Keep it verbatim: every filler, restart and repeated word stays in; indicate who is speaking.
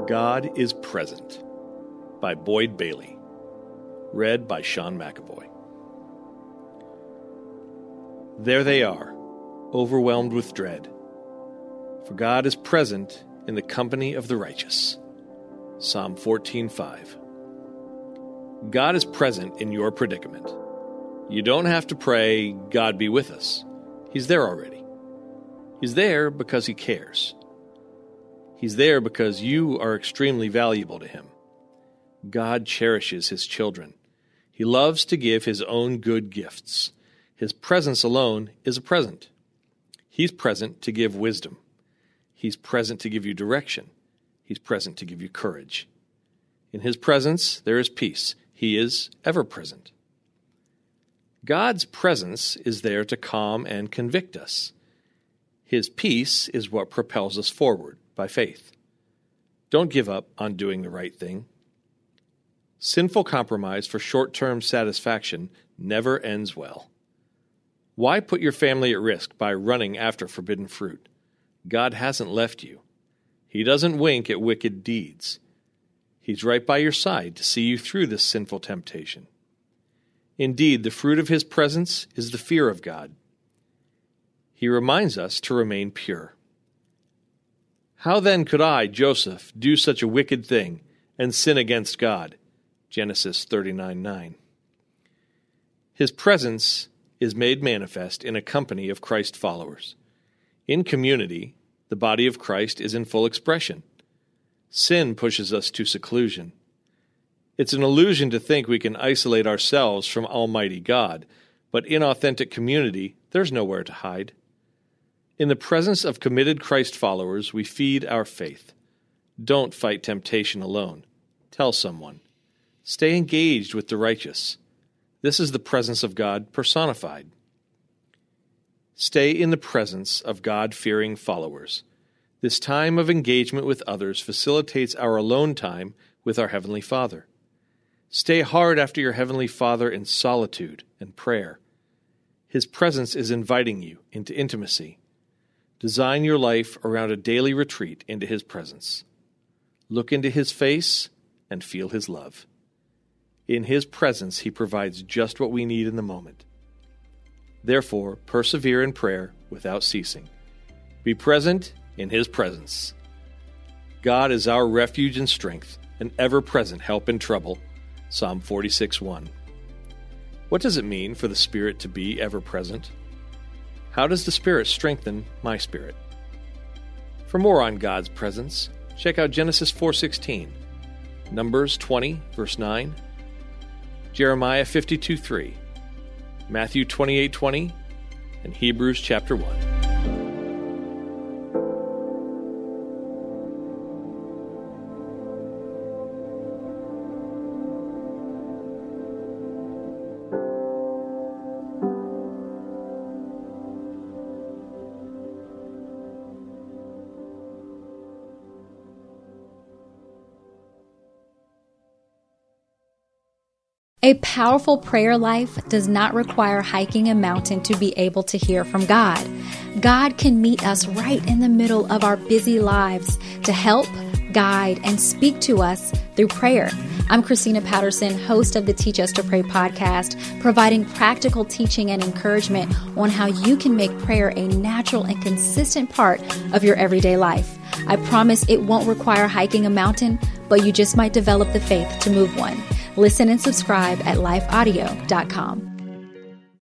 Speaker 1: God is Present by Boyd Bailey. Read by Sean McAvoy. There they are, overwhelmed with dread. For God is present in the company of the righteous. Psalm fourteen five. God is present in your predicament. You don't have to pray, God be with us. He's there already. He's there because He cares. He's there because you are extremely valuable to Him. God cherishes His children. He loves to give His own good gifts. His presence alone is a present. He's present to give wisdom. He's present to give you direction. He's present to give you courage. In His presence, there is peace. He is ever present. God's presence is there to calm and convict us. His peace is what propels us forward by faith. Don't give up on doing the right thing. Sinful compromise for short-term satisfaction never ends well. Why put your family at risk by running after forbidden fruit? God hasn't left you. He doesn't wink at wicked deeds. He's right by your side to see you through this sinful temptation. Indeed, the fruit of His presence is the fear of God. He reminds us to remain pure. How then could I, Joseph, do such a wicked thing and sin against God? Genesis thirty-nine nine. His presence is made manifest in a company of Christ followers. In community, the body of Christ is in full expression. Sin pushes us to seclusion. It's an illusion to think we can isolate ourselves from Almighty God, but in authentic community, there's nowhere to hide. In the presence of committed Christ followers, we feed our faith. Don't fight temptation alone. Tell someone. Stay engaged with the righteous. This is the presence of God personified. Stay in the presence of God-fearing followers. This time of engagement with others facilitates our alone time with our Heavenly Father. Stay hard after your Heavenly Father in solitude and prayer. His presence is inviting you into intimacy. Design your life around a daily retreat into His presence. Look into His face and feel His love. In His presence, He provides just what we need in the moment. Therefore, persevere in prayer without ceasing. Be present in His presence. God is our refuge and strength, an ever-present help in trouble. Psalm forty-six one. What does it mean for the Spirit to be ever-present? How does the Spirit strengthen my spirit? For more on God's presence, check out Genesis four sixteen, Numbers twenty, verse nine, Jeremiah fifty-two three, Matthew twenty-eight twenty, and Hebrews chapter one.
Speaker 2: A powerful prayer life does not require hiking a mountain to be able to hear from God. God can meet us right in the middle of our busy lives to help, guide, and speak to us through prayer. I'm Christina Patterson, host of the Teach Us to Pray podcast, providing practical teaching and encouragement on how you can make prayer a natural and consistent part of your everyday life. I promise it won't require hiking a mountain, but you just might develop the faith to move one. Listen and subscribe at life audio dot com.